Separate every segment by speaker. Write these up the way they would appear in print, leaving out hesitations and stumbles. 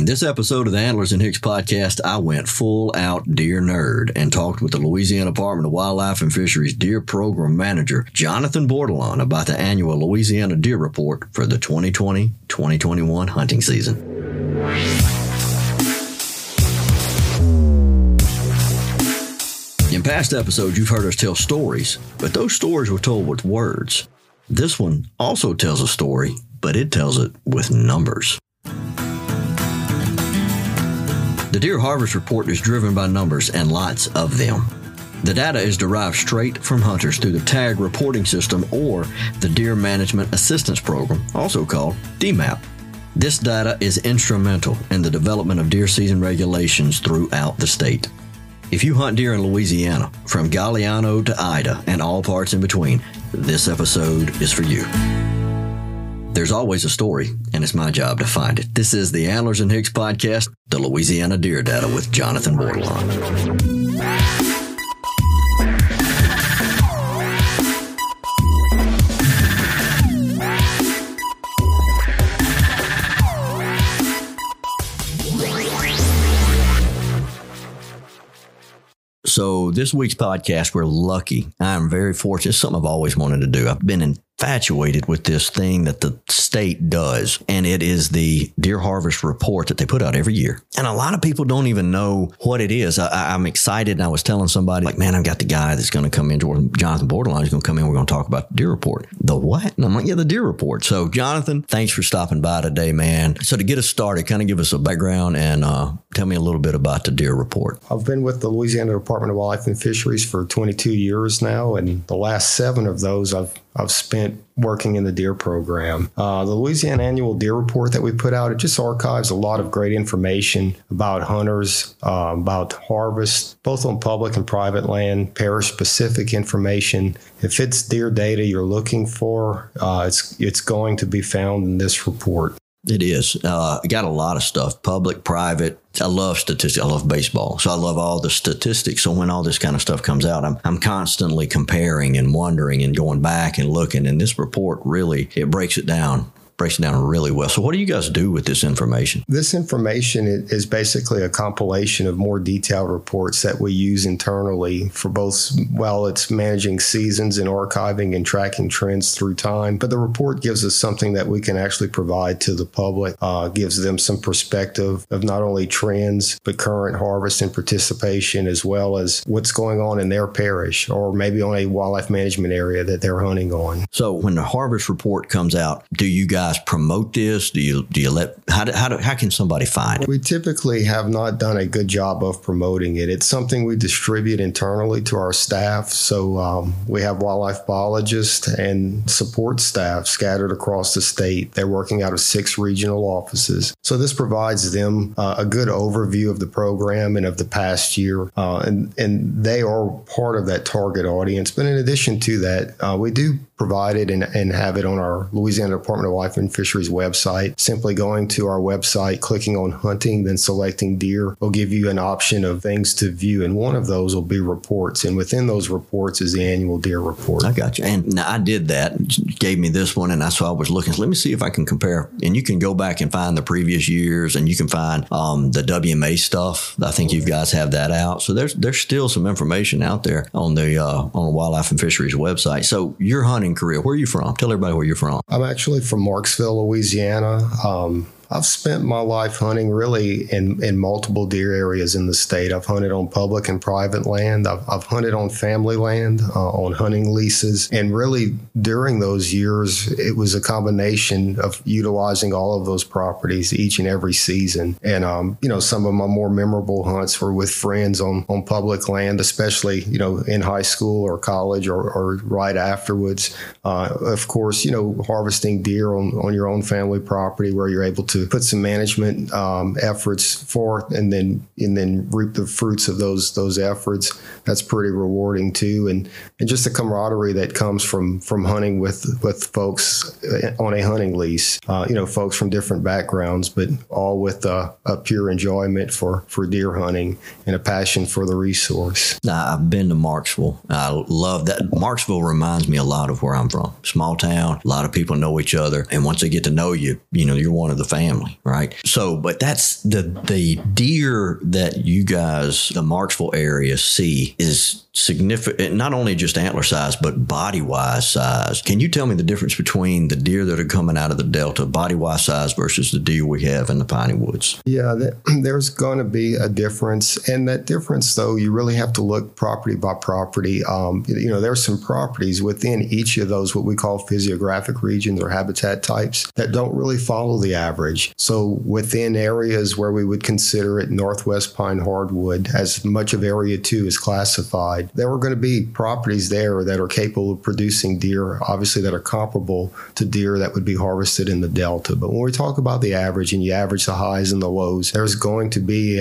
Speaker 1: This episode of the Antlers and Hicks podcast, I went full out deer nerd and talked with the Louisiana Department of Wildlife and Fisheries Deer Program Manager, Jonathan Bordelon, about the annual Louisiana Deer Report for the 2020-2021 hunting season. In past episodes, you've heard us tell stories, but those stories were told with words. This one also tells a story, but it tells it with numbers. The Deer Harvest Report is driven by numbers and lots of them. The data is derived straight from hunters through the TAG reporting system or the Deer Management Assistance Program, also called DMAP. This data is instrumental in the development of deer season regulations throughout the state. If you hunt deer in Louisiana, from Galliano to Ida and all parts in between, this episode is for you. There's always a story, and it's my job to find it. This is the Antlers and Hicks podcast, the Louisiana Deer Data with Jonathan Bordelon. So this week's podcast, we're lucky. I'm very fortunate. It's something I've always wanted to do. I've been infatuated with this thing that the state does, and it is the Deer Harvest Report that they put out every year. And a lot of people don't even know what it is. I'm excited, and I was telling somebody, like, man, I've got the guy that's going to come in, Jonathan Bordelon is going to come in. We're going to talk about the Deer Report. The what? And I'm like, yeah, the Deer Report. So, Jonathan, thanks for stopping by today, man. So to get us started, kind of give us a background and tell me a little bit about the Deer Report.
Speaker 2: I've been with the Louisiana Department of Wildlife and Fisheries for 22 years now, and the last 7 of those I've spent working in the deer program. The Louisiana Annual Deer Report that we put out, it just archives a lot of great information about hunters, about harvest, both on public and private land, parish-specific information. If it's deer data you're looking for, it's going to be found in this report.
Speaker 1: It is. Got a lot of stuff, public, private. I love statistics. I love baseball. So I love all the statistics. So when all this kind of stuff comes out, I'm constantly comparing and wondering and going back and looking. And this report really, it breaks it down really well. So what do you guys do with this information?
Speaker 2: This information is basically a compilation of more detailed reports that we use internally for both, well, it's managing seasons and archiving and tracking trends through time. But the report gives us something that we can actually provide to the public, gives them some perspective of not only trends, but current harvest and participation, as well as what's going on in their parish or maybe on a wildlife management area that they're hunting on.
Speaker 1: So when the harvest report comes out, do you guys promote this? Do you let, how can somebody find it?
Speaker 2: We typically have not done a good job of promoting it. It's something we distribute internally to our staff. So we have wildlife biologists and support staff scattered across the state. They're working out of 6 regional offices. So this provides them a good overview of the program and of the past year. And they are part of that target audience. But in addition to that, we do provide it and have it on our Louisiana Department of Wildlife and Fisheries website. Simply going to our website, clicking on hunting, then selecting deer will give you an option of things to view. And one of those will be reports. And within those reports is the annual deer report.
Speaker 1: I got you. And now I did that, gave me this one, and that's why I was looking. So let me see if I can compare. And you can go back and find the previous years, and you can find the WMA stuff. I think you guys have that out. So there's still some information out there on the Wildlife and Fisheries website. So you're hunting career. Where are you from? Tell everybody where you're from.
Speaker 2: I'm actually from Marksville, Louisiana. I've spent my life hunting really in multiple deer areas in the state. I've hunted on public and private land. I've hunted on family land, on hunting leases. And really during those years, it was a combination of utilizing all of those properties each and every season. And, some of my more memorable hunts were with friends on public land, especially, in high school or college or right afterwards. Of course, harvesting deer on your own family property where you're able to put some management efforts forth and then reap the fruits of those efforts. That's pretty rewarding too, and just the camaraderie that comes from hunting with folks on a hunting lease. Folks from different backgrounds, but all with a pure enjoyment for deer hunting and a passion for the resource.
Speaker 1: I've been to Marksville. I love that. Marksville reminds me a lot of where I'm from. Small town, a lot of people know each other, and once they get to know you, you're one of the family. family, right? So, but that's the deer that you guys, the Marksville area, see is significant, not only just antler size, but body-wise size. Can you tell me the difference between the deer that are coming out of the Delta, body-wise size, versus the deer we have in the Piney Woods?
Speaker 2: Yeah, there's going to be a difference. And that difference, though, you really have to look property by property. There's some properties within each of those, what we call physiographic regions or habitat types, that don't really follow the average. So within areas where we would consider it Northwest Pine Hardwood, as much of Area 2 is classified, there are going to be properties there that are capable of producing deer, obviously, that are comparable to deer that would be harvested in the Delta. But when we talk about the average and you average the highs and the lows, there's going to be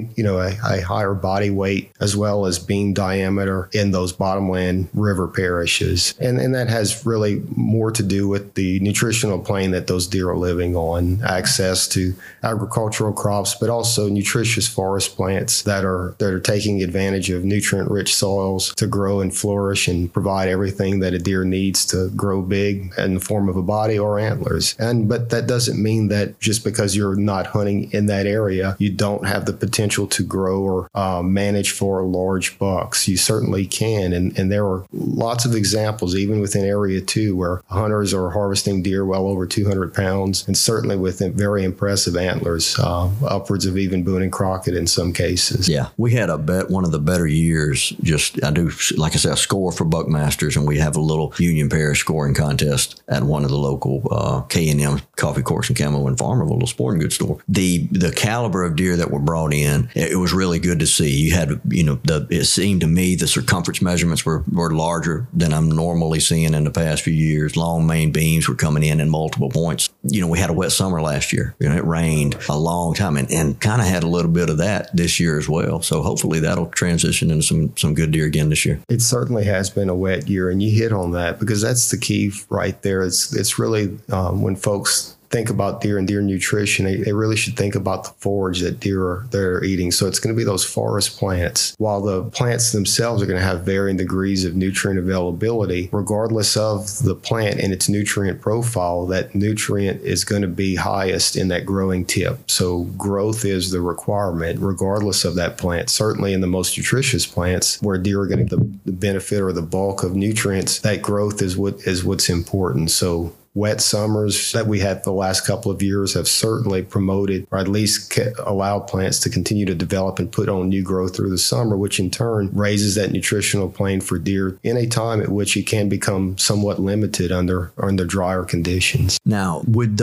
Speaker 2: a higher body weight as well as beam diameter in those bottomland river parishes. And that has really more to do with the nutritional plane that those deer are living on, access to agricultural crops, but also nutritious forest plants that are taking advantage of nutrient-rich soils to grow and flourish and provide everything that a deer needs to grow big in the form of a body or antlers. But that doesn't mean that just because you're not hunting in that area, you don't have the potential to grow or manage for large bucks. You certainly can. And there are lots of examples, even within Area 2, where hunters are harvesting deer well over 200 pounds, and certainly with very impressive antlers, upwards of even Boone and Crockett in some cases.
Speaker 1: Yeah, we had one of the better years. I do, like I said, a score for Buckmasters, and we have a little Union Parish scoring contest at one of the local K&M Coffee, Corks, and Camo in Farmerville, a little sporting goods store. The caliber of deer that were brought in, it was really good to see. You had, it seemed to me the circumference measurements were larger than I'm normally seeing in the past few years. Long main beams were coming in multiple points. We had a wet summer last year. It rained a long time and kind of had a little bit of that this year as well. So hopefully that'll transition into some good deer again this year.
Speaker 2: It certainly has been a wet year, and you hit on that because that's the key right there. It's really when folks think about deer and deer nutrition, they really should think about the forage that deer are eating. So it's going to be those forest plants. While the plants themselves are going to have varying degrees of nutrient availability, regardless of the plant and its nutrient profile, that nutrient is going to be highest in that growing tip. So growth is the requirement, regardless of that plant. Certainly in the most nutritious plants, where deer are going to get the benefit or the bulk of nutrients, that growth is what's important. So wet summers that we had the last couple of years have certainly promoted, or at least allowed plants to continue to develop and put on new growth through the summer, which in turn raises that nutritional plane for deer in a time at which it can become somewhat limited under drier conditions.
Speaker 1: Now, would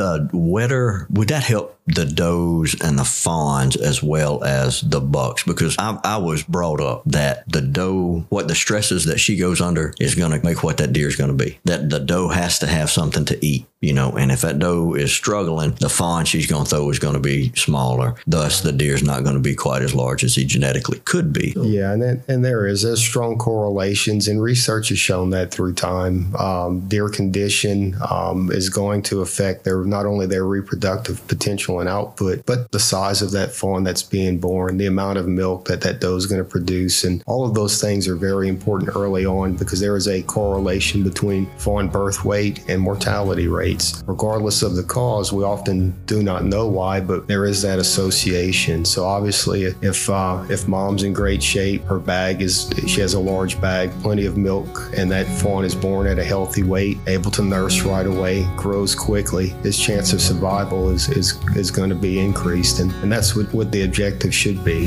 Speaker 1: that help the does and the fawns as well as the bucks? Because I was brought up that the doe, what the stresses that she goes under is going to make what that deer is going to be. That the doe has to have something to eat, and if that doe is struggling, the fawn she's going to throw is going to be smaller. Thus, the deer is not going to be quite as large as he genetically could be.
Speaker 2: Yeah, and there's strong correlations, and research has shown that through time. Deer condition is going to affect not only their reproductive potential and output, but the size of that fawn that's being born, the amount of milk that doe is going to produce. And all of those things are very important early on because there is a correlation between fawn birth weight and mortality rates. Regardless of the cause, we often do not know why, but there is that association. So obviously, if mom's in great shape, her she has a large bag, plenty of milk, and that fawn is born at a healthy weight, able to nurse right away, grows quickly, his chance of survival is going to be increased, and that's what the objective should be.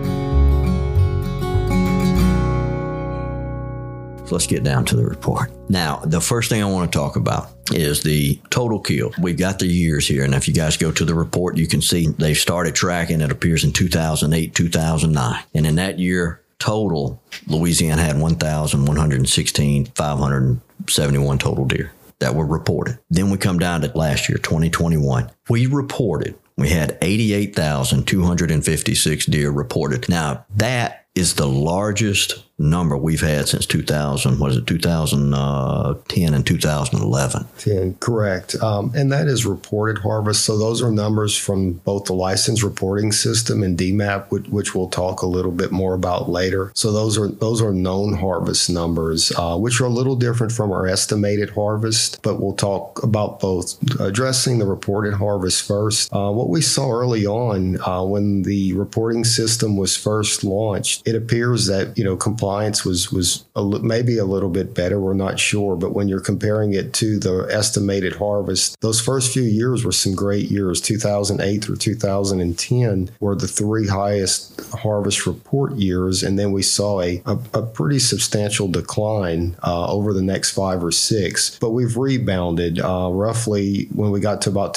Speaker 1: So let's get down to the report. Now, the first thing I want to talk about is the total kill. We've got the years here, and if you guys go to the report, you can see they've started tracking. It appears in 2008, 2009. And in that year, total, Louisiana had 1,116, 571 total deer that were reported. Then we come down to last year, 2021. We had 88,256 deer reported. Now, that is the largest number we've had since 2010 and 2011.
Speaker 2: 10, correct. And that is reported harvest. So those are numbers from both the license reporting system and DMAP, which we'll talk a little bit more about later. So those are known harvest numbers, which are a little different from our estimated harvest, but we'll talk about both. Addressing the reported harvest first. What we saw early on when the reporting system was first launched, it appears that, compliance was maybe a little bit better. We're not sure, but when you're comparing it to the estimated harvest, those first few years were some great years. 2008 through 2010 were the three highest harvest report years, and then we saw a pretty substantial decline over the next 5 or 6. But we've rebounded roughly when we got to about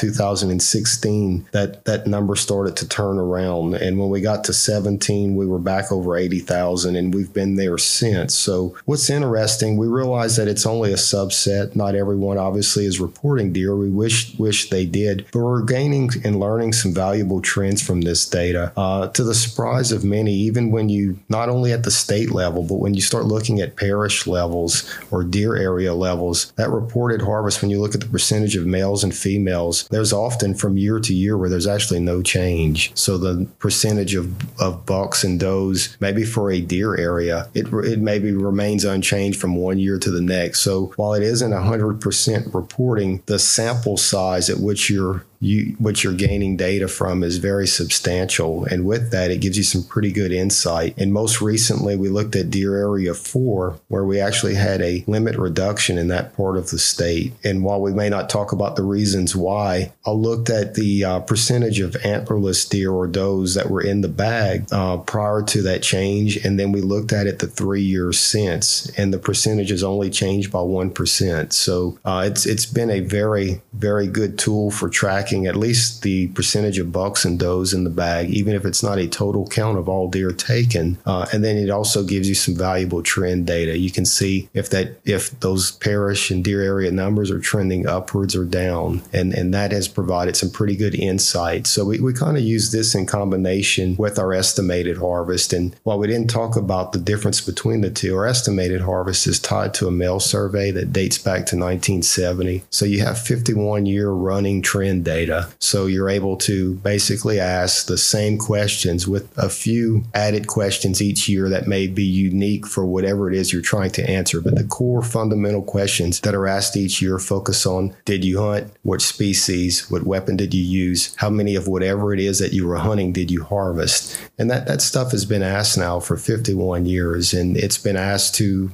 Speaker 2: 2016. That number started to turn around, and when we got to 17, we were back over 80,000, and we've been there since. So what's interesting, we realize that it's only a subset. Not everyone obviously is reporting deer. We wish they did, but we're gaining and learning some valuable trends from this data. To the surprise of many, even when you, not only at the state level, but when you start looking at parish levels or deer area levels, that reported harvest, when you look at the percentage of males and females, there's often from year to year where there's actually no change. So the percentage of bucks and does, maybe for a deer area, it maybe remains unchanged from one year to the next. So while it isn't 100% reporting, the sample size at which you're gaining data from is very substantial. And with that, it gives you some pretty good insight. And most recently, we looked at Deer Area 4, where we actually had a limit reduction in that part of the state. And while we may not talk about the reasons why, I looked at the percentage of antlerless deer or does that were in the bag prior to that change. And then we looked at it the 3 years since, and the percentage has only changed by 1%. So it's been a very, very good tool for tracking at least the percentage of bucks and does in the bag, even if it's not a total count of all deer taken. And then it also gives you some valuable trend data. You can see if those parish and deer area numbers are trending upwards or down, and that has provided some pretty good insight. So we kind of use this in combination with our estimated harvest. And while we didn't talk about the difference between the two, our estimated harvest is tied to a mail survey that dates back to 1970. So you have 51-year running trend data. So you're able to basically ask the same questions with a few added questions each year that may be unique for whatever it is you're trying to answer. But the core fundamental questions that are asked each year focus on: did you hunt? What species? What weapon did you use? How many of whatever it is that you were hunting did you harvest? And that stuff has been asked now for 51 years, and it's been asked to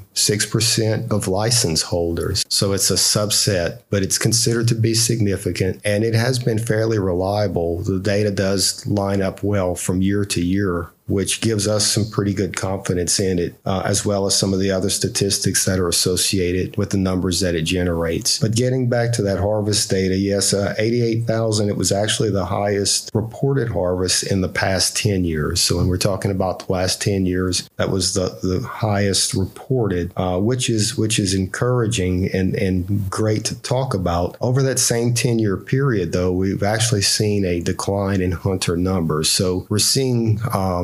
Speaker 2: 6% of license holders. So it's a subset, but it's considered to be significant, and it has been fairly reliable. The data does line up well from year to year, which gives us some pretty good confidence in it, as well as some of the other statistics that are associated with the numbers that it generates. But getting back to that harvest data, yes, 88,000, it was actually the highest reported harvest in the past 10 years. So when we're talking about the last 10 years, that was the highest reported, which is encouraging and great to talk about. Over that same 10-year period, though, we've actually seen a decline in hunter numbers. So we're seeing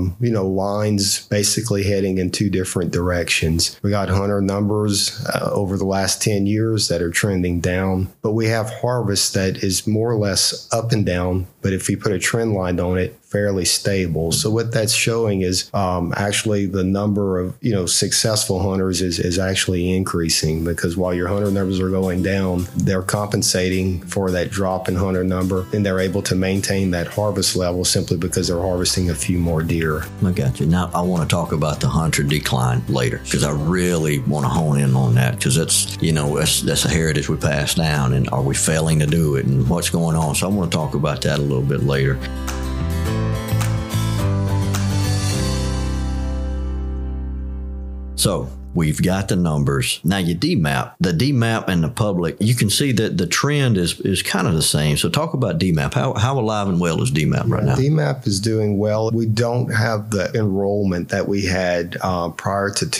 Speaker 2: lines basically heading in two different directions. We got hunter numbers over the last 10 years that are trending down, but we have harvest that is more or less up and down, but if we put a trend line on it, fairly stable. So what that's showing is actually the number of successful hunters is actually increasing, because while your hunter numbers are going down, they're compensating for that drop in hunter number, and they're able to maintain that harvest level simply because they're harvesting a few more deer.
Speaker 1: I got you. Now I want to talk about the hunter decline later, because I really want to hone in on that, because that's a heritage we passed down, and are we failing to do it, and what's going on? So I want to talk about that a little bit later. So We've got the numbers. Now your DMAP, the DMAP and the public, you can see that the trend is kind of the same. So talk about DMAP. How alive and well is DMAP right now?
Speaker 2: DMAP is doing well. We don't have the enrollment that we had prior to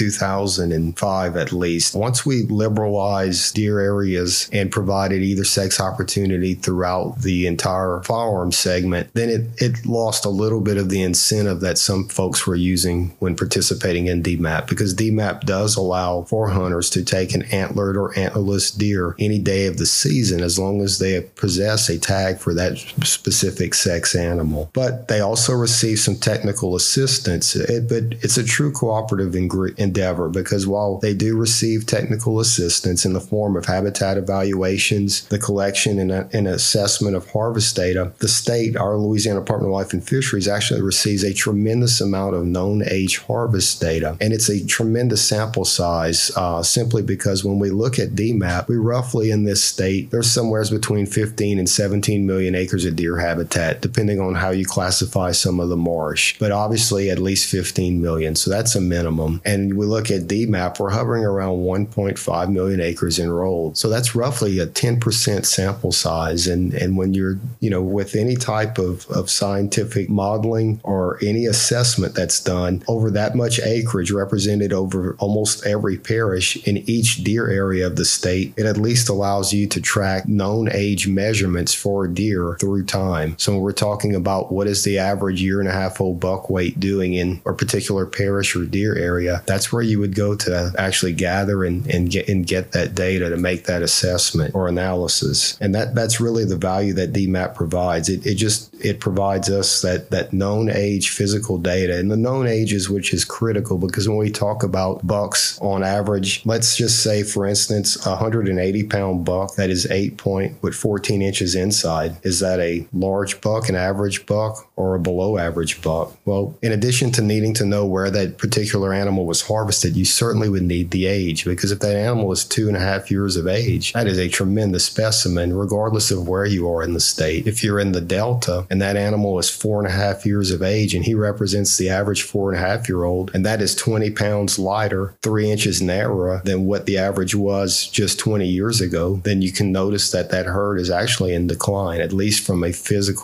Speaker 2: 2005 at least. Once we liberalized deer areas and provided either sex opportunity throughout the entire firearm segment, then it lost a little bit of the incentive that some folks were using when participating in DMAP, because DMAP does allow for hunters to take an antlered or antlerless deer any day of the season as long as they possess a tag for that specific sex animal. But they also receive some technical assistance. But it's a true cooperative endeavor, because while they do receive technical assistance in the form of habitat evaluations, the collection and assessment of harvest data, the state, our Louisiana Department of Life and Fisheries, actually receives a tremendous amount of known age harvest data. And it's a tremendous sample size simply because when we look at DMAP, we roughly in this state, there's somewhere between 15 and 17 million acres of deer habitat, depending on how you classify some of the marsh. But obviously at least 15 million. So that's a minimum. And we look at DMAP, we're hovering around 1.5 million acres enrolled. So that's roughly a 10% sample size. And when you're, with any type of scientific modeling or any assessment that's done over that much acreage represented over almost every parish in each deer area of the state, it at least allows you to track known age measurements for deer through time. So when we're talking about what is the average 1.5-year-old buck weight doing in a particular parish or deer area, that's where you would go to actually gather and get that data to make that assessment or analysis. And that's really the value that DMAP provides. It provides us that known age physical data, and the known ages, which is critical, because when we talk about bucks on average, let's just say, for instance, a 180-pound buck that is 8 point with 14 inches inside. Is that a large buck, an average buck, or a below average buck? Well, in addition to needing to know where that particular animal was harvested, you certainly would need the age, because if that animal is 2.5 years of age, that is a tremendous specimen, regardless of where you are in the state. If you're in the Delta and that animal is 4.5 years of age and he represents the average 4.5-year-old, and that is 20 pounds lighter, 3 inches narrower than what the average was just 20 years ago, then you can notice that herd is actually in decline, at least from the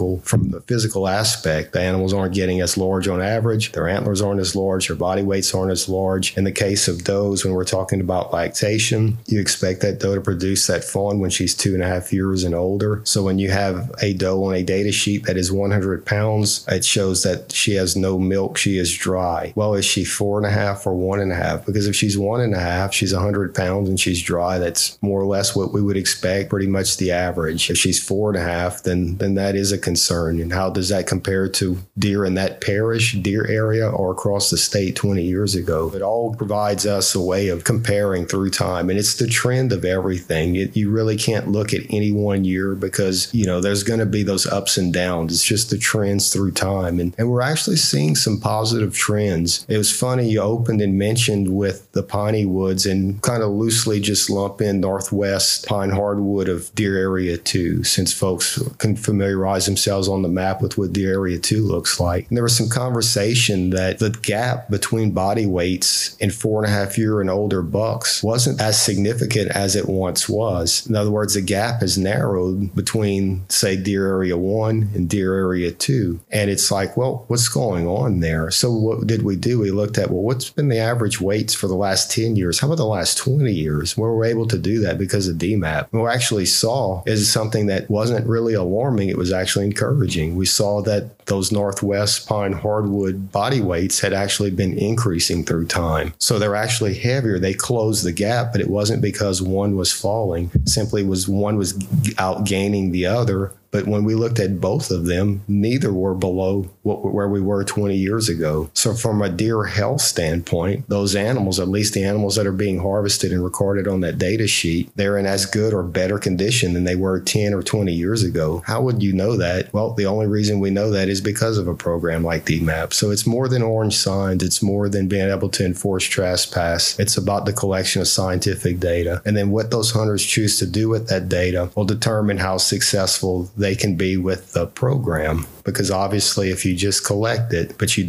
Speaker 2: physical aspect. The animals aren't getting as large on average. Their antlers aren't as large. Their body weights aren't as large. In the case of does, when we're talking about lactation, you expect that doe to produce that fawn when she's 2.5 years and older. So when you have a doe on a data sheet that is 100 pounds, it shows that she has no milk. She is dry. Well, is she 4.5 or 1.5? Because if she's 1.5, she's 100 pounds and she's dry. That's more or less what we would expect, pretty much the average. If she's 4.5, then that is a concern. And how does that compare to deer in that parish, deer area, or across the state 20 years ago? It all provides us a way of comparing through time. And it's the trend of everything. You really can't look at any one year because, there's going to be those ups and downs. It's just the trends through time. And we're actually seeing some positive trends. It was funny, you opened and mentioned with the piney woods and kind of loosely just lump in northwest pine hardwood of Deer Area 2, since folks can familiarize themselves on the map with what Deer Area 2 looks like. And there was some conversation that the gap between body weights in 4.5-year and older bucks wasn't as significant as it once was. In other words, the gap has narrowed between, say, Deer Area 1 and Deer Area 2. And it's like, well, what's going on there? So what did we do? We looked at, well, what's been the average weights for the last 10 years? How about the last 20 years? Well, we're able to do that because of DMAP. What we actually saw is something that wasn't really alarming. It was actually encouraging. We saw that those northwest pine hardwood body weights had actually been increasing through time. So they're actually heavier. They closed the gap, but it wasn't because one was falling. It simply was one was outgaining the other. But when we looked at both of them, neither were below where we were 20 years ago. So from a deer health standpoint, those animals, at least the animals that are being harvested and recorded on that data sheet, they're in as good or better condition than they were 10 or 20 years ago. How would you know that? Well, the only reason we know that is because of a program like DMAP. So it's more than orange signs. It's more than being able to enforce trespass. It's about the collection of scientific data. And then what those hunters choose to do with that data will determine how successful they can be with the program. Because obviously if you just collect it, but you don't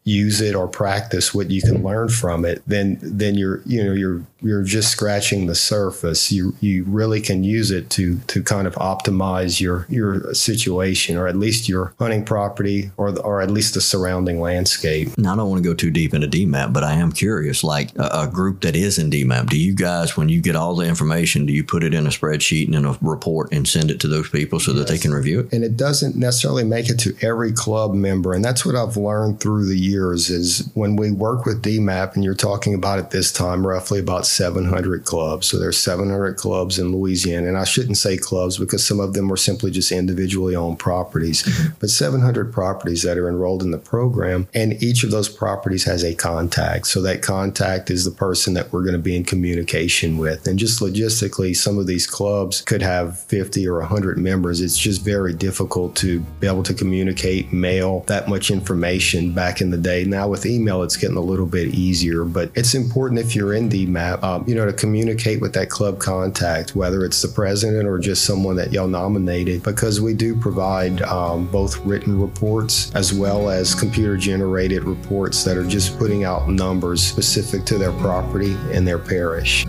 Speaker 2: use it or practice what you can learn from it, then you're just scratching the surface. You really can use it to kind of optimize your situation, or at least your hunting property, or at least the surrounding landscape.
Speaker 1: Now, I don't want to go too deep into DMAP, but I am curious, like a group that is in DMAP, do you guys, when you get all the information, do you put it in a spreadsheet and in a report and send it to those people so that they can review it?
Speaker 2: And it doesn't necessarily make it to every club member. And that's what I've learned through the years is when we work with DMAP, and you're talking about at this time, roughly about 700 clubs. So there's 700 clubs in Louisiana. And I shouldn't say clubs because some of them were simply just individually owned properties, but 700 properties that are enrolled in the program. And each of those properties has a contact. So that contact is the person that we're going to be in communication with. And just logistically, some of these clubs could have 50 or 100 members. It's just very difficult to be able to communicate, mail that much information back in the day. Now with email, it's getting a little bit easier, but it's important if you're in DMAP, to communicate with that club contact, whether it's the president or just someone that y'all nominated, because we do provide both written reports as well as computer generated reports that are just putting out numbers specific to their property and their parish.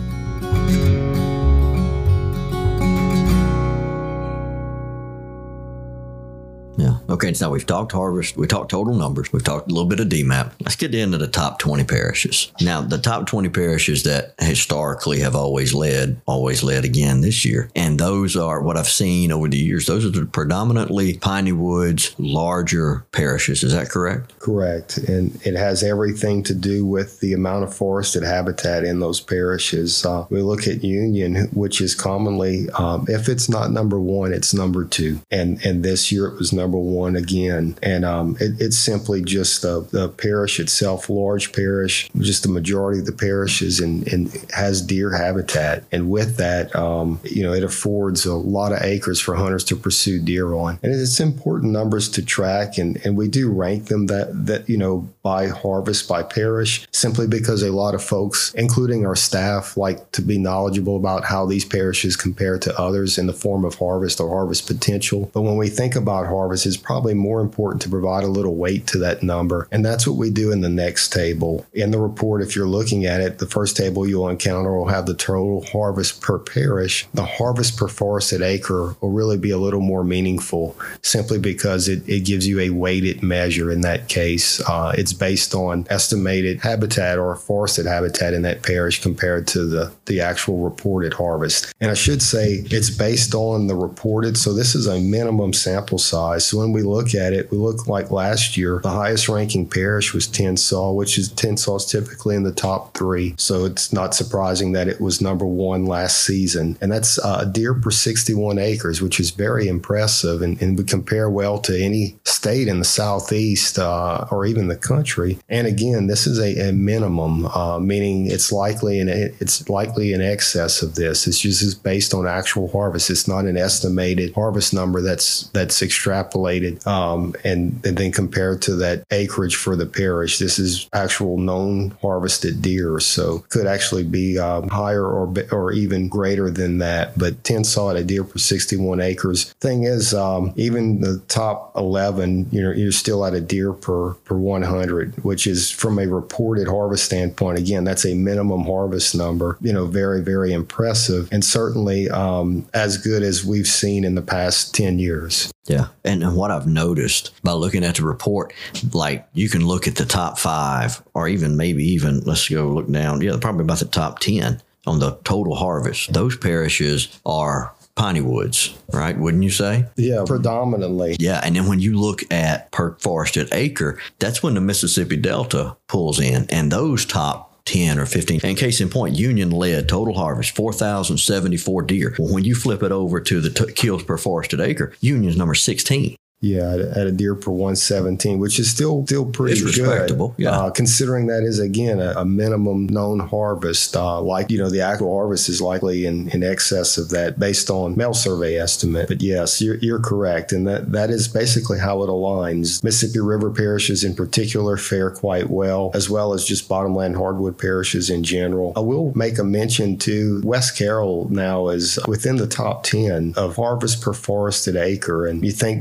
Speaker 1: Yeah. Okay, so now we've talked harvest, we talked total numbers, we've talked a little bit of DMAP. Let's get into the top 20 parishes. Now, the top 20 parishes that historically have always led again this year. And those are what I've seen over the years. Those are the predominantly Piney Woods, larger parishes. Is that correct?
Speaker 2: Correct. And it has everything to do with the amount of forested habitat in those parishes. We look at Union, which is commonly, if it's not number one, it's number two. And this year it was number one again. And it's simply just the parish itself, large parish, just the majority of the parishes and has deer habitat. And with that, it affords a lot of acres for hunters to pursue deer on. And it's important numbers to track. And we do rank them that by harvest, by parish, simply because a lot of folks, including our staff, like to be knowledgeable about how these parishes compare to others in the form of harvest or harvest potential. But when we think about harvest, it's probably more important to provide a little weight to that number. And that's what we do in the next table. In the report, if you're looking at it, the first table you'll encounter will have the total harvest per parish. The harvest per forested acre will really be a little more meaningful simply because it gives you a weighted measure in that case. It's based on estimated habitat or forested habitat in that parish compared to the actual reported harvest. And I should say it's based on the reported. So this is a minimum sample size. So when we look at it, we look like last year, the highest ranking parish was Tensas, which is Tensas typically in the top three. So it's not surprising that it was number one last season. And that's a deer per 61 acres, which is very impressive and would compare well to any state in the Southeast or even the country. And again, this is a minimum, meaning it's likely in excess of this. It's just based on actual harvest. It's not an estimated harvest number that's extrapolated and then compared to that acreage for the parish. This is actual known harvested deer, so could actually be higher or even greater than that. But Tensas at a deer per 61 acres. Thing is, even the top 11, you're still at a deer per 100, which is from a reported harvest standpoint. Again, that's a minimum harvest number. Very, very impressive, and certainly as good as we've seen in the past 10 years.
Speaker 1: Yeah. And what I've noticed by looking at the report, like you can look at the top 5 or maybe even let's go look down. Yeah, probably about the top 10 on the total harvest. Those parishes are Piney Woods, right? Wouldn't you say?
Speaker 2: Yeah, predominantly.
Speaker 1: Yeah. And then when you look at per forested acre, that's when the Mississippi Delta pulls in, and those top 10 or 15. And case in point, Union led total harvest, 4,074 deer. Well, when you flip it over to the kills per forested acre, Union's number 16.
Speaker 2: Yeah, at a deer per 117, which is still pretty good.
Speaker 1: Respectable, yeah.
Speaker 2: Considering that is, again, a minimum known harvest. The actual harvest is likely in excess of that based on mail survey estimate. But yes, you're correct. And that is basically how it aligns. Mississippi River parishes in particular fare quite well as just bottomland hardwood parishes in general. I will make a mention to West Carroll now is within the top 10 of harvest per forested acre. And you think back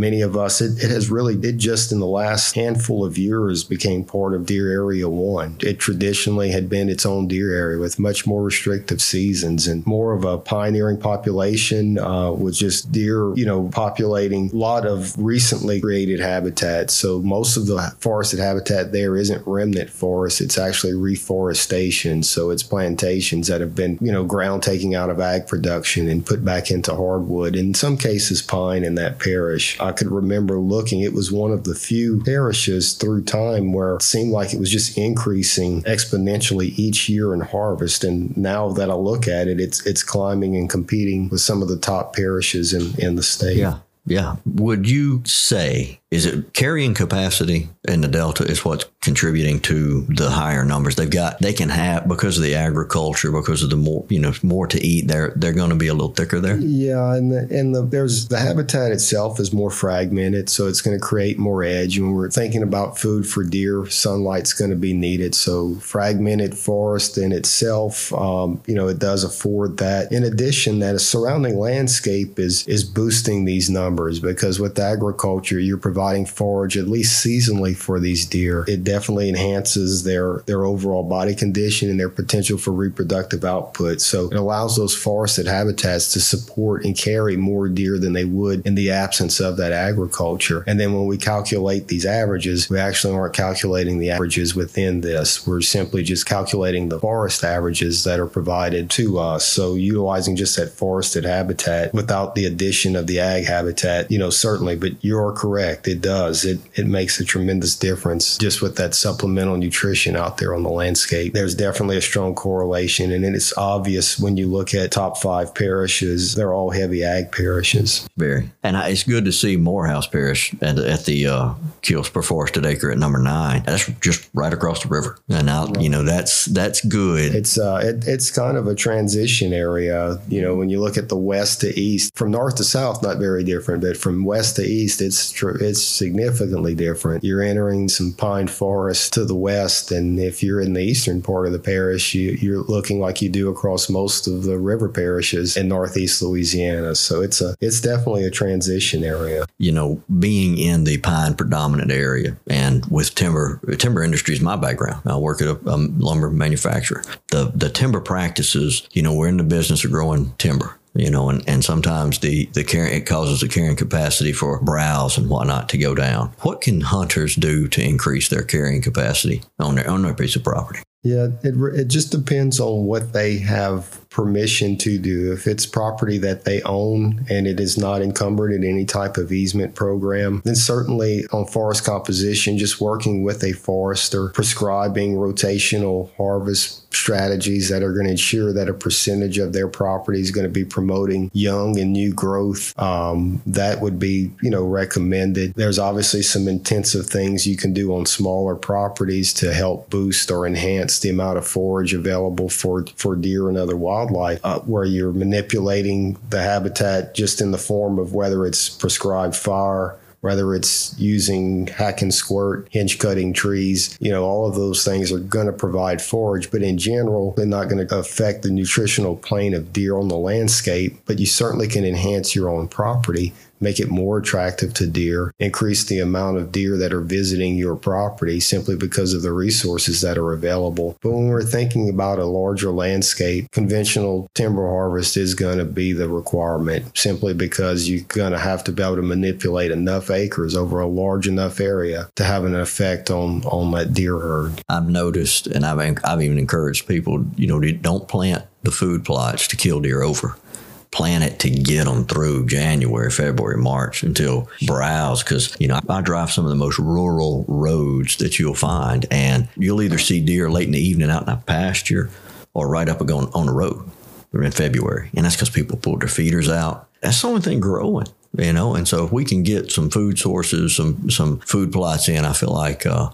Speaker 2: many of us, it has really, it just in the last handful of years became part of Deer Area 1. It traditionally had been its own deer area with much more restrictive seasons and more of a pioneering population with just deer, populating a lot of recently created habitats. So most of the forested habitat there isn't remnant forest. It's actually reforestation. So it's plantations that have been, ground taking out of ag production and put back into hardwood. In some cases, pine in that parish. I could remember looking, it was one of the few parishes through time where it seemed like it was just increasing exponentially each year in harvest. And now that I look at it, it's climbing and competing with some of the top parishes in the state.
Speaker 1: Yeah. Yeah. Would you say, is it carrying capacity in the Delta is what's contributing to the higher numbers they can have because of the agriculture, because of the more to eat, they're going to be a little thicker there?
Speaker 2: Yeah. And there's the habitat itself is more fragmented, so it's going to create more edge. When we're thinking about food for deer, sunlight's going to be needed. So fragmented forest in itself, it does afford that. In addition, that a surrounding landscape is boosting these numbers. Because with agriculture, you're providing forage at least seasonally for these deer. It definitely enhances their overall body condition and their potential for reproductive output. So it allows those forested habitats to support and carry more deer than they would in the absence of that agriculture. And then when we calculate these averages, we actually aren't calculating the averages within this. We're simply just calculating the forest averages that are provided to us. So utilizing just that forested habitat without the addition of the ag habitat, certainly, but you're correct. It does. It makes a tremendous difference just with that supplemental nutrition out there on the landscape. There's definitely a strong correlation, and it's obvious when you look at top 5 parishes, they're all heavy ag parishes.
Speaker 1: Very. And it's good to see Morehouse Parish at the kills per forested acre at number 9. That's just right across the river. And now, that's good.
Speaker 2: It's kind of a transition area. When you look at the west to east, from north to south, not very different. But from west to east, it's significantly different. You're entering some pine forest to the west, and if you're in the eastern part of the parish, you're looking like you do across most of the river parishes in northeast Louisiana. So it's definitely a transition area.
Speaker 1: Being in the pine predominant area and with timber industry is my background. I work at a lumber manufacturer. The timber practices, we're in the business of growing timber. And sometimes it causes the carrying capacity for browse and whatnot to go down. What can hunters do to increase their carrying capacity on their piece of property?
Speaker 2: Yeah, it just depends on what they have permission to do. If it's property that they own and it is not encumbered in any type of easement program, then certainly on forest composition, just working with a forester, prescribing rotational harvest strategies that are going to ensure that a percentage of their property is going to be promoting young and new growth, that would be, recommended. There's obviously some intensive things you can do on smaller properties to help boost or enhance the amount of forage available for deer and other wildlife, where you're manipulating the habitat just in the form of whether it's prescribed fire, whether it's using hack and squirt, hinge cutting trees, all of those things are going to provide forage. But in general, they're not going to affect the nutritional plane of deer on the landscape. But you certainly can enhance your own property, make it more attractive to deer, increase the amount of deer that are visiting your property simply because of the resources that are available. But when we're thinking about a larger landscape, conventional timber harvest is going to be the requirement simply because you're going to have to be able to manipulate enough acres over a large enough area to have an effect on that deer herd.
Speaker 1: I've noticed, and I've even encouraged people, don't plant the food plots to kill deer over. Plan it to get them through January, February, March until browse. Because, I drive some of the most rural roads that you'll find, and you'll either see deer late in the evening out in a pasture or right up on the road in February. And that's because people pulled their feeders out. That's the only thing growing. And so if we can get some food sources, some food plots in, I feel like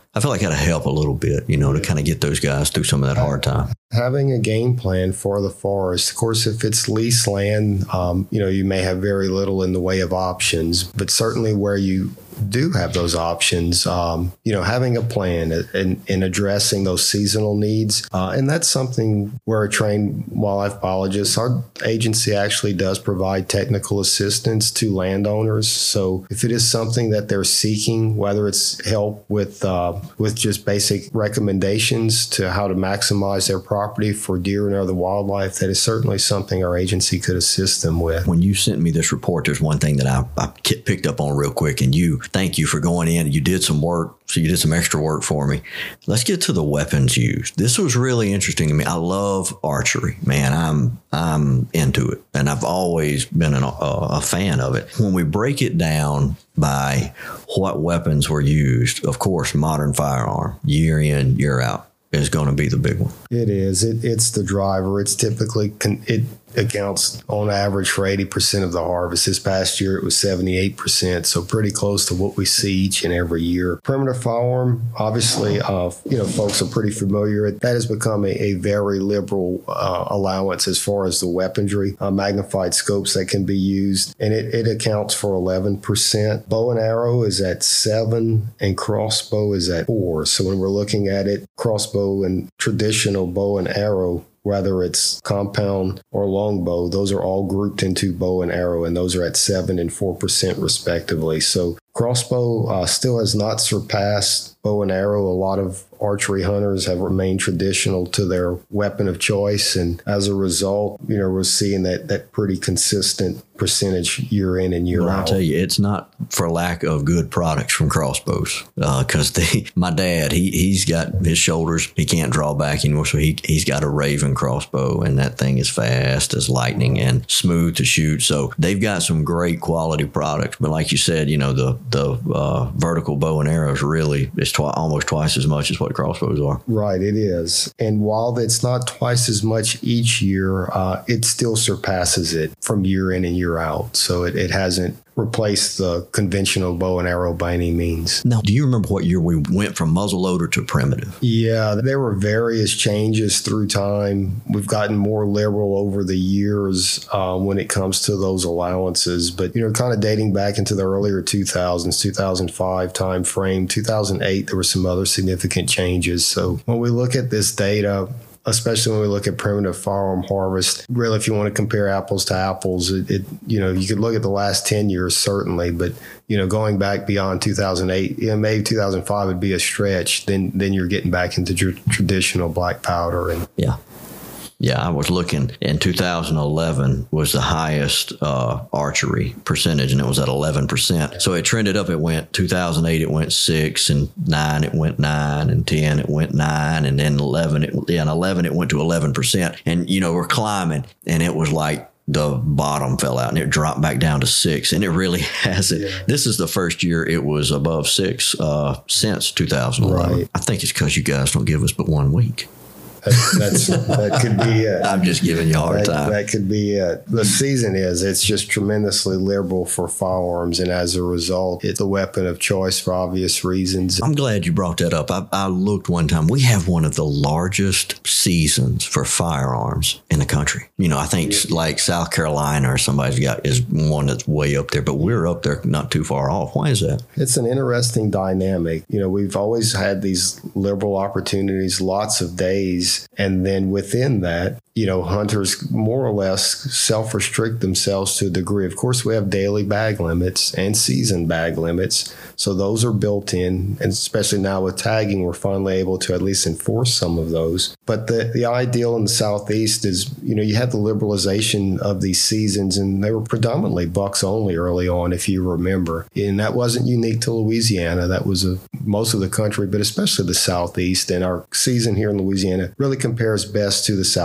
Speaker 1: I feel like that'll help a little bit, to kind of get those guys through some of that hard time.
Speaker 2: Having a game plan for the forest. Of course, if it's leased land, you may have very little in the way of options, but certainly where you do have those options, having a plan and addressing those seasonal needs. And that's something where a trained wildlife biologist, our agency actually does provide technical assistance to landowners. So if it is something that they're seeking, whether it's help with just basic recommendations to how to maximize their property for deer and other wildlife, that is certainly something our agency could assist them with.
Speaker 1: When you sent me this report, there's one thing that I picked up on real quick, and thank you for going in. You did some work, so you did some extra work for me. Let's get to the weapons used. This was really interesting to me. I love archery, man. I'm into it, and I've always been a fan of it. When we break it down by what weapons were used, of course, modern firearm, year in, year out, is going to be the big one.
Speaker 2: It is. It's the driver. It's typically, it accounts on average for 80% of the harvest. This past year, it was 78%, so pretty close to what we see each and every year. Primitive firearm, obviously, folks are pretty familiar. That has become a very liberal allowance as far as the weaponry, magnified scopes that can be used, and it accounts for 11%. Bow and arrow is at 7%, and crossbow is at 4%. So when we're looking at it, crossbow and traditional bow and arrow, whether it's compound or longbow, those are all grouped into bow and arrow, and those are at 7% and 4% respectively. So crossbow still has not surpassed bow and arrow. A lot of archery hunters have remained traditional to their weapon of choice, and as a result, we're seeing that pretty consistent percentage year in and year out.
Speaker 1: I'll tell you, it's not for lack of good products from crossbows, because my dad, he's got his shoulders, he can't draw back anymore, so he's got a Raven crossbow, and that thing is fast as lightning and smooth to shoot. So they've got some great quality products, but like you said, the vertical bow and arrows really is almost twice as much as what crossbows are.
Speaker 2: Right, it is. And while it's not twice as much each year, it still surpasses it from year in and year out. So it hasn't replaced the conventional bow and arrow by any means.
Speaker 1: Now, do you remember what year we went from muzzleloader to primitive?
Speaker 2: Yeah, there were various changes through time. We've gotten more liberal over the years when it comes to those allowances. But, kind of dating back into the earlier 2000s, 2005 time frame, 2008, there were some other significant changes. So when we look at this data, especially when we look at primitive firearm harvest, really, if you want to compare apples to apples, you could look at the last 10 years, certainly, but, going back beyond 2008, maybe 2005 would be a stretch, then you're getting back into traditional black powder. And
Speaker 1: Yeah, I was looking, in 2011 was the highest archery percentage, and it was at 11%. So it trended up. It went 2008, it went 6, and 9, it went 9, and 10, it went 9, and then 11, it went to 11%. And, we're climbing, and it was like the bottom fell out, and it dropped back down to 6, and it really hasn't. Yeah. This is the first year it was above 6 since 2011. Right. I think it's because you guys don't give us but 1 week.
Speaker 2: That could be it.
Speaker 1: I'm just giving you a hard time.
Speaker 2: That could be it. The season it's just tremendously liberal for firearms, and as a result, it's a weapon of choice for obvious reasons.
Speaker 1: I'm glad you brought that up. I looked one time. We have one of the largest seasons for firearms in the country. I think like South Carolina or somebody's is one that's way up there, but we're up there not too far off. Why is that?
Speaker 2: It's an interesting dynamic. We've always had these liberal opportunities, lots of days. And then within that, hunters more or less self-restrict themselves to a degree. Of course, we have daily bag limits and season bag limits. So those are built in. And especially now with tagging, we're finally able to at least enforce some of those. But the ideal in the Southeast is, you had the liberalization of these seasons, and they were predominantly bucks only early on, if you remember. And that wasn't unique to Louisiana. That was most of the country, but especially the Southeast. And our season here in Louisiana really compares best to the Southeast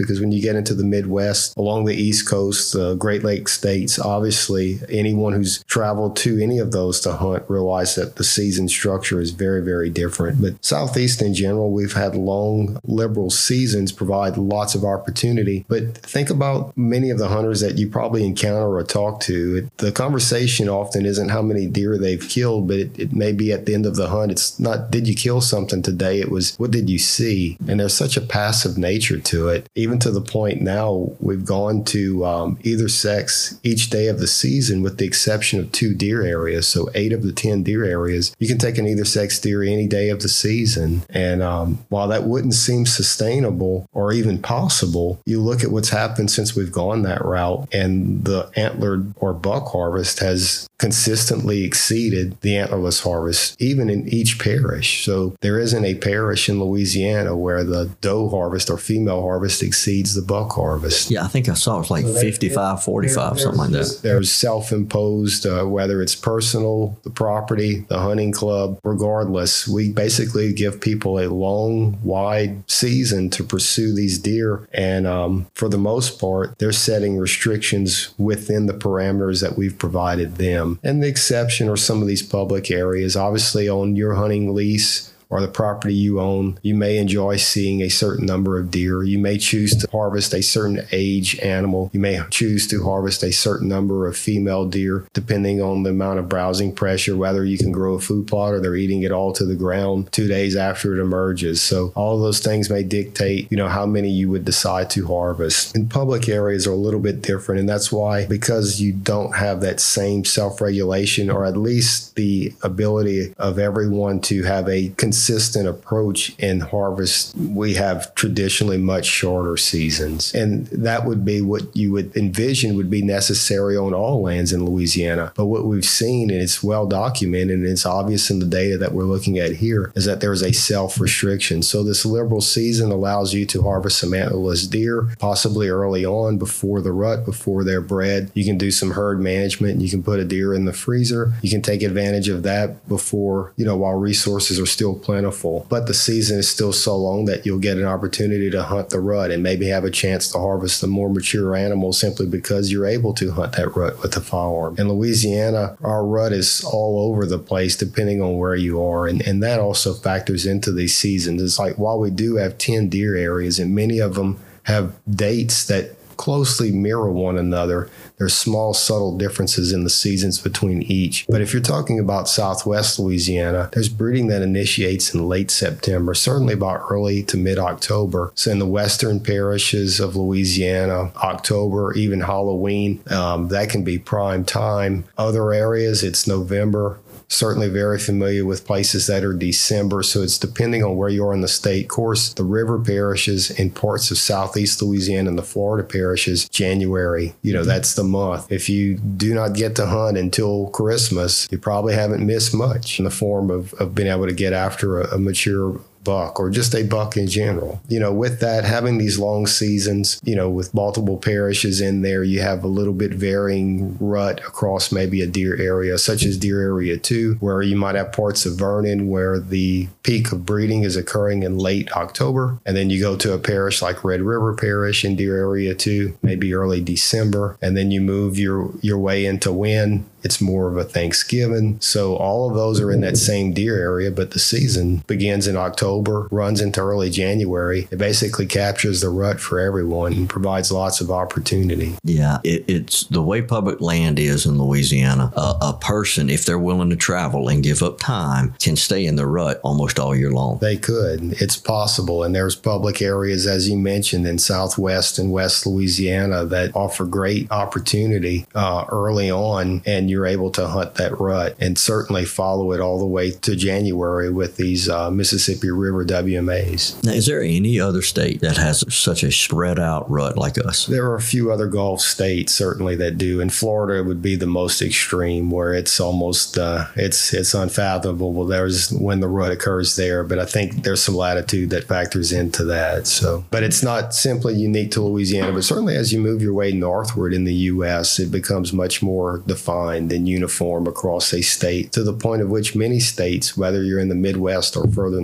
Speaker 2: because when you get into the Midwest, along the East Coast, the Great Lakes states, obviously anyone who's traveled to any of those to hunt realize that the season structure is very, very different. But Southeast in general, we've had long, liberal seasons provide lots of opportunity. But think about many of the hunters that you probably encounter or talk to. The conversation often isn't how many deer they've killed, but it may be at the end of the hunt. It's not, did you kill something today? It was, what did you see? And there's such a passive nature to it, even to the point now we've gone to either sex each day of the season with the exception of 2 deer areas. So 8 of the 10 deer areas, you can take an either sex deer any day of the season. And while that wouldn't seem sustainable or even possible, you look at what's happened since we've gone that route, and the antlered or buck harvest has consistently exceeded the antlerless harvest, even in each parish. So there isn't a parish in Louisiana where the doe harvest or female harvest exceeds the buck harvest.
Speaker 1: Yeah, I think I saw it was like 55, 45, something like that.
Speaker 2: There's self-imposed, whether it's personal, the property, the hunting club, regardless, we basically give people a long, wide season to pursue these deer. And for the most part, they're setting restrictions within the parameters that we've provided them. And the exception are some of these public areas. Obviously, on your hunting lease or the property you own, you may enjoy seeing a certain number of deer. You may choose to harvest a certain age animal. You may choose to harvest a certain number of female deer, depending on the amount of browsing pressure, whether you can grow a food plot or they're eating it all to the ground 2 days after it emerges. So all of those things may dictate, how many you would decide to harvest. And public areas are a little bit different, and that's why, because you don't have that same self-regulation, or at least the ability of everyone to have a consistent approach in harvest, we have traditionally much shorter seasons. And that would be what you would envision would be necessary on all lands in Louisiana. But what we've seen, and it's well documented, and it's obvious in the data that we're looking at here, is that there's a self-restriction. So this liberal season allows you to harvest some antlerless deer, possibly early on before the rut, before they're bred. You can do some herd management. You can put a deer in the freezer. You can take advantage of that before, while resources are still plentiful. But the season is still so long that you'll get an opportunity to hunt the rut and maybe have a chance to harvest the more mature animals simply because you're able to hunt that rut with a firearm. In Louisiana, our rut is all over the place depending on where you are. And that also factors into these seasons. It's like, while we do have 10 deer areas and many of them have dates that closely mirror one another, there's small, subtle differences in the seasons between each. But if you're talking about Southwest Louisiana, there's breeding that initiates in late September, certainly about early to mid-October. So in the western parishes of Louisiana, October, even Halloween, that can be prime time. Other areas, it's November. Certainly very familiar with places that are December, so it's depending on where you are in the state. Of course, the river parishes in parts of Southeast Louisiana and the Florida parishes, January, that's the month. If you do not get to hunt until Christmas, you probably haven't missed much in the form of being able to get after a mature buck or just a buck in general. With that, having these long seasons, with multiple parishes in there, you have a little bit varying rut across maybe a deer area, such as Deer Area 2, where you might have parts of Vernon where the peak of breeding is occurring in late October. And then you go to a parish like Red River Parish in Deer Area 2, maybe early December. And then you move your way into Wynn. It's more of a Thanksgiving. So all of those are in that same deer area, but the season begins in October, runs into early January. It basically captures the rut for everyone and provides lots of opportunity.
Speaker 1: Yeah, it's the way public land is in Louisiana. A person, if they're willing to travel and give up time, can stay in the rut almost all year long.
Speaker 2: They could. It's possible. And there's public areas, as you mentioned, in Southwest and West Louisiana that offer great opportunity early on, and you're able to hunt that rut and certainly follow it all the way to January with these Mississippi River WMAs.
Speaker 1: Now, is there any other state that has such a spread out rut like us?
Speaker 2: There are a few other Gulf states certainly that do. In Florida, it would be the most extreme, where it's almost it's unfathomable. There's when the rut occurs there, but I think there's some latitude that factors into that. So, but it's not simply unique to Louisiana, but certainly as you move your way northward in the U.S., it becomes much more defined and uniform across a state, to the point of which many states, whether you're in the Midwest or further north,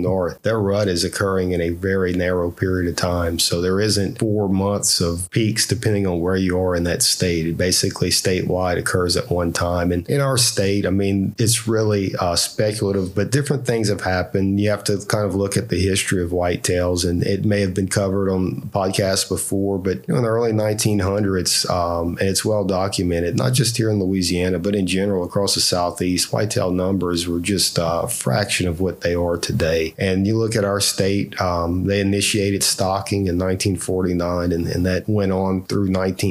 Speaker 2: their rut is occurring in a very narrow period of time. So there isn't 4 months of peaks depending on where you are in that state. It basically statewide occurs at one time. And in our state, I mean, it's really speculative, but different things have happened. You have to kind of look at the history of whitetails, and it may have been covered on podcasts before, but in the early 1900s, and it's well documented, not just here in Louisiana, but in general across the Southeast, whitetail numbers were just a fraction of what they are today. And you look at our state, they initiated stalking in 1949, and that went on through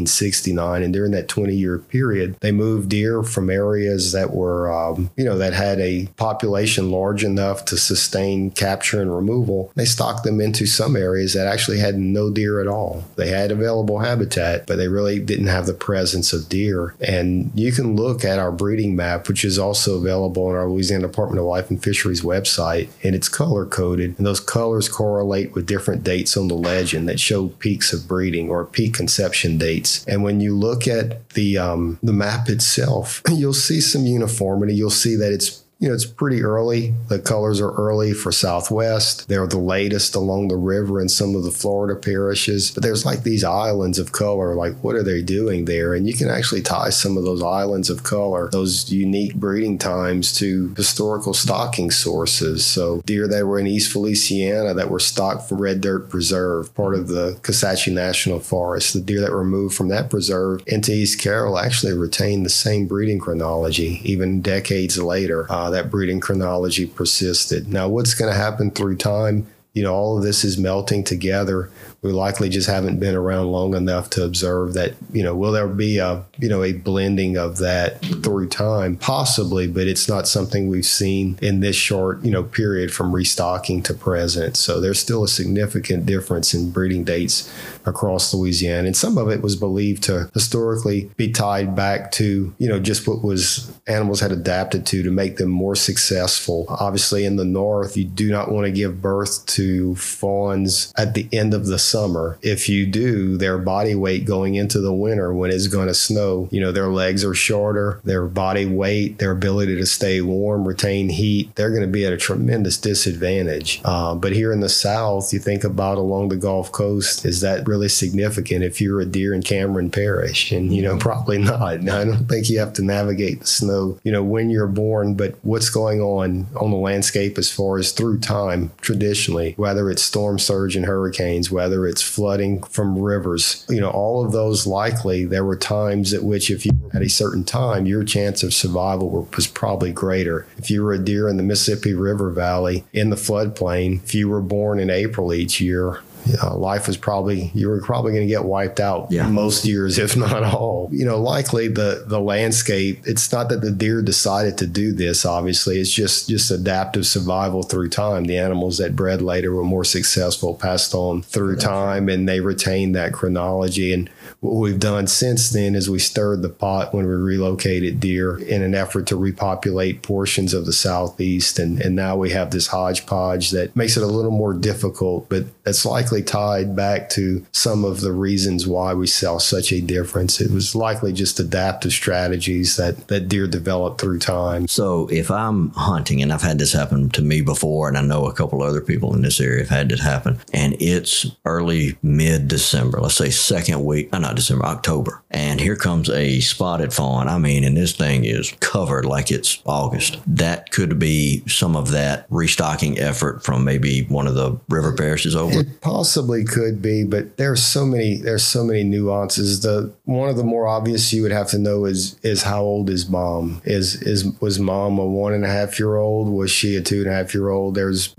Speaker 2: 1969. And during that 20-year period, they moved deer from areas that were, that had a population large enough to sustain capture and removal. They stocked them into some areas that actually had no deer at all. They had available habitat, but they really didn't have the presence of deer. And you can look at our breeding map, which is also available on our Louisiana Department of Life and Fisheries website, and it's color coded. And those colors correlate with different dates on the legend that show peaks of breeding or peak conception dates. And when you look at the map itself, you'll see some uniformity. You'll see that it's pretty early. The colors are early for Southwest. They're the latest along the river in some of the Florida parishes. But there's like these islands of color. Like, what are they doing there? And you can actually tie some of those islands of color, those unique breeding times, to historical stocking sources. So deer that were in East Feliciana that were stocked from Red Dirt Preserve, part of the Kisatchie National Forest. The deer that were moved from that preserve into East Carroll actually retained the same breeding chronology, even decades later. That breeding chronology persisted. Now, what's going to happen through time? All of this is melting together. We likely just haven't been around long enough to observe that, will there be a blending of that through time? Possibly, but it's not something we've seen in this short, period from restocking to present. So there's still a significant difference in breeding dates across Louisiana. And some of it was believed to historically be tied back to, just what was animals had adapted to make them more successful. Obviously, in the North, you do not want to give birth to fawns at the end of the summer. If you do, their body weight going into the winter when it's going to snow, their legs are shorter, their body weight, their ability to stay warm, retain heat, they're going to be at a tremendous disadvantage. But here in the South, you think about along the Gulf Coast, is that really significant if you're a deer in Cameron Parish? And, probably not. I don't think you have to navigate the snow, when you're born, but what's going on the landscape as far as through time, traditionally, whether it's storm surge and hurricanes, whether it's flooding from rivers, all of those likely, there were times at which if you were at a certain time, your chance of survival was probably greater. If you were a deer in the Mississippi River Valley in the floodplain, if you were born in April each year, life was you were probably going to get wiped out most years, if not all. Likely the landscape, it's not that the deer decided to do this, obviously. It's just adaptive survival through time. The animals that bred later were more successful, passed on through time, and they retained that chronology. And what we've done since then is we stirred the pot when we relocated deer in an effort to repopulate portions of the Southeast. And now we have this hodgepodge that makes it a little more difficult, but that's likely tied back to some of the reasons why we saw such a difference. It was likely just adaptive strategies that deer developed through time.
Speaker 1: So if I'm hunting, and I've had this happen to me before, and I know a couple other people in this area have had this happen, and it's early mid-December, let's say second week, not December, October, and here comes a spotted fawn. And this thing is covered like it's August. That could be some of that restocking effort from maybe one of the river parishes over.
Speaker 2: It possibly could be, but there's so many nuances. One of the more obvious you would have to know is how old is mom? Was mom a 1.5-year-old? Was she a 2.5-year-old? There's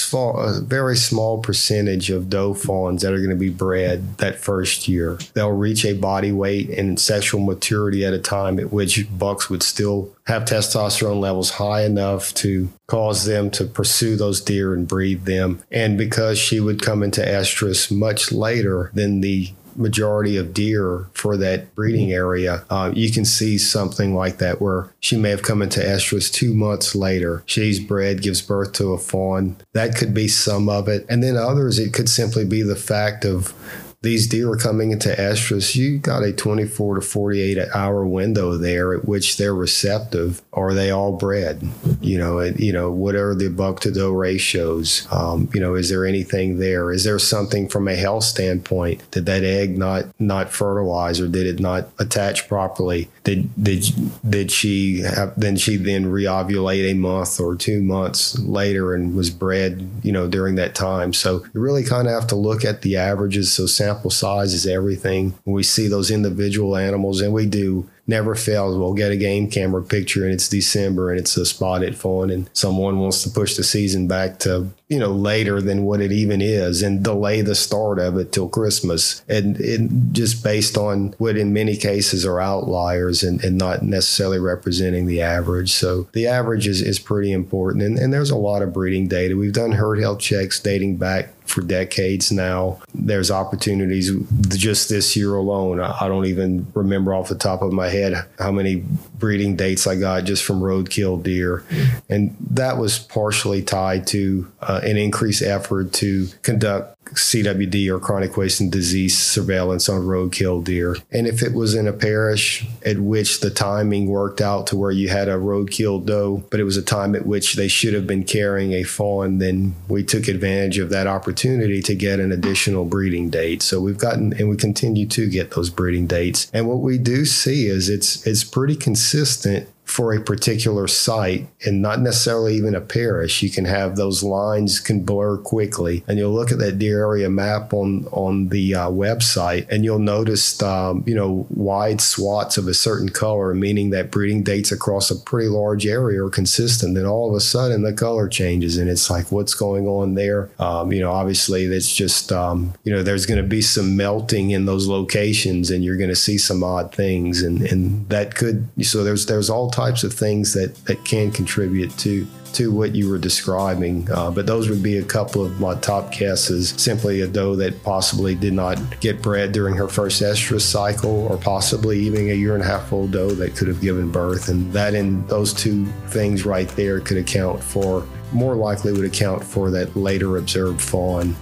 Speaker 2: a very small percentage of doe fawns that are going to be bred that first year. They'll reach a body weight and sexual maturity at a time at which bucks would still have testosterone levels high enough to cause them to pursue those deer and breed them. And because she would come into estrus much later than the majority of deer for that breeding area, you can see something like that where she may have come into estrus 2 months later. She's bred, gives birth to a fawn. That could be some of it. And then others, it could simply be the fact of these deer are coming into estrus, you got a 24 to 48 hour window there at which they're receptive. Are they all bred? What are the buck to doe ratios? Is there anything there? Is there something from a health standpoint? Did that egg not fertilize, or did it not attach properly? Did she then reovulate a month or 2 months later and was bred, during that time? So you really kind of have to look at the averages. So sample size is everything. When we see those individual animals, and we do, never fails, we'll get a game camera picture and it's December and it's a spotted fawn, and someone wants to push the season back to later than what it even is and delay the start of it till Christmas, and just based on what in many cases are outliers and not necessarily representing the average. So the average is pretty important, and there's a lot of breeding data. We've done herd health checks dating back for decades now. There's opportunities just this year alone. I don't even remember off the top of my head how many breeding dates I got just from roadkill deer. And that was partially tied to an increased effort to conduct CWD, or chronic wasting disease surveillance, on roadkill deer. And if it was in a parish at which the timing worked out to where you had a roadkill doe, but it was a time at which they should have been carrying a fawn, then we took advantage of that opportunity to get an additional breeding date. So we've gotten, and we continue to get those breeding dates. And what we do see is it's pretty consistent for a particular site, and not necessarily even a parish. You can have those lines can blur quickly, and you'll look at that deer area map on the website, and you'll notice wide swaths of a certain color, meaning that breeding dates across a pretty large area are consistent. Then all of a sudden the color changes, and it's like, what's going on there? Obviously that's just there's going to be some melting in those locations, and you're going to see some odd things, and that could, so there's all types of things that can contribute to what you were describing. But those would be a couple of my top guesses. Simply a doe that possibly did not get bred during her first estrus cycle, or possibly even a 1.5 year old doe that could have given birth. And that, in those two things right there, could account for, more likely would account for that later observed fawn.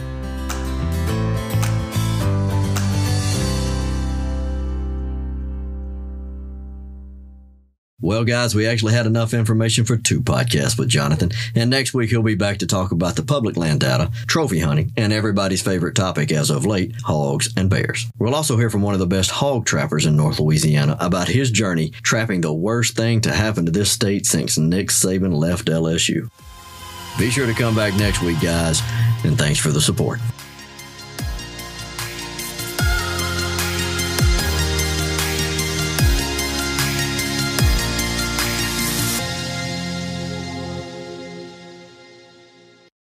Speaker 1: Well, guys, we actually had enough information for 2 podcasts with Jonathan, and next week he'll be back to talk about the public land data, trophy hunting, and everybody's favorite topic as of late, hogs and bears. We'll also hear from one of the best hog trappers in North Louisiana about his journey trapping the worst thing to happen to this state since Nick Saban left LSU. Be sure to come back next week, guys, and thanks for the support.